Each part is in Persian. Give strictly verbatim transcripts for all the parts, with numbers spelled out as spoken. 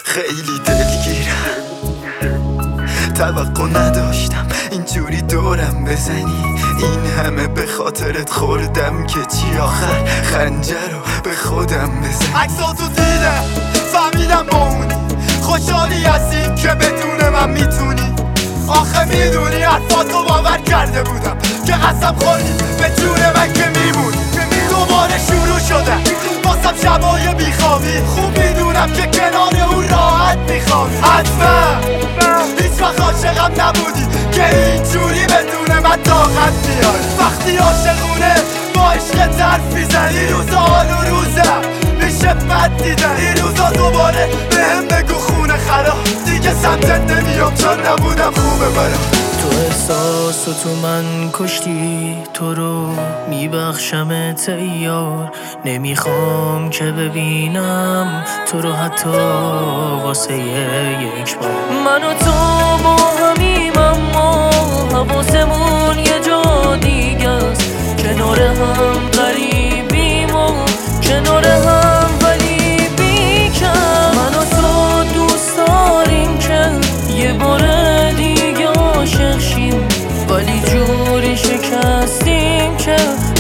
خیلی دلگیرم، توقع نداشتم اینجوری دورم بزنی. این همه به خاطرت خوردم که چی آخر خنجر رو به خودم بزنی. عکساتو دیدم فهمیدم با اونی، خوشحالی هستی که بدون من میتونی. آخه میدونی حرفاتو باور کرده بودم که قسم خوردی به جون من که میمونی. دوباره شروع شده واسم شبای بیخوابی، خوب میدونم که کنار اون راحت میخوابی. حتما هیچ وقت عاشقم نبودی که اینجوری بدون من طاقت میاری. وقتی عاشقونه با عشق طرف میزنی، روزا حال و روزم میشه بد دیدن. این روزا دوباره بهم بگو خونه خراب، دیگه سمتت نمیام چون نبودم خوبه برام. تو احساسو تو من کشتی، تو رو میبخشمت یار. نمیخوام که ببینم تو رو حتی واسه یک بار. من و تو با همیم اما حواسمون یه جا دیگه است. کنار هم غریبیم و کنار هم ولی بیکم. من و تو دوست داریم که یه بار دیگه عاشق شیم، ولی جوری شکستیم که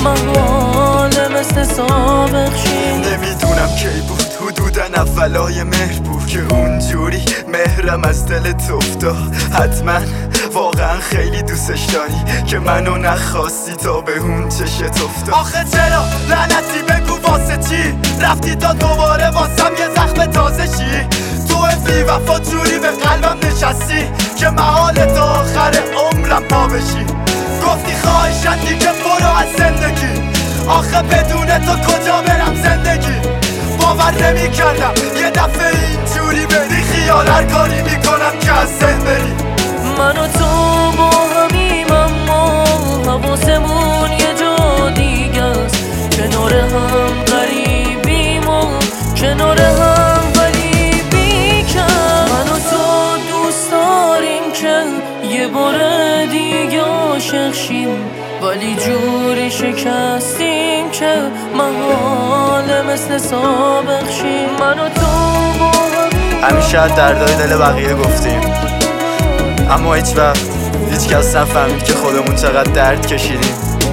محاله مثل سابق شیم. نمیدونم کی بود حدوداً اولای مهر بود که اونجوری مهرم از دلت افتاد. حتما واقعا خیلی دوستش داری که منو نخواستی تا به اون چشت افتاد. آخه چرا لعنتی بگو واسه چی رفتی تا دوباره واسم یه زخم تازه شی؟ تو بی وفا جوری به قلبم نشستی که محال تا آخر عمرم پا بشی. گفتی خواهشت دیگه برو از زندگی، آخه بدون تو کجا برم زندگی؟ باور نمی کردم یه دفعه اینجوری بری خیال هر کاری میکنم که از ذهن بری. من و تو با همیم اما حواسمون یه جا دیگه است. کنار هم غریبیم و کنار هم ولی بیکم. من و تو دوست داریم که یه بار دیگه عاشق شیم، ولی جوری شکستیم که محاله مثل سابق شیم. من و تو با همیشه از دردای دل بقیه گفتیم، اما هیچ وقت هیچ کس نفهمید که خودمون چقدر درد کشیدیم.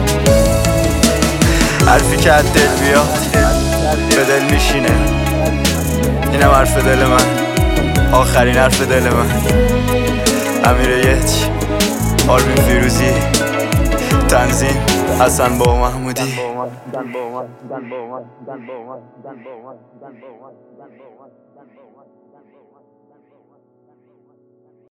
حرفی که از دل بیاد به دل میشینه، اینم حرف دل من، آخرین حرف دل من. امیر یچ، آرمین فیروزی، تنظیم حسن با محمودی.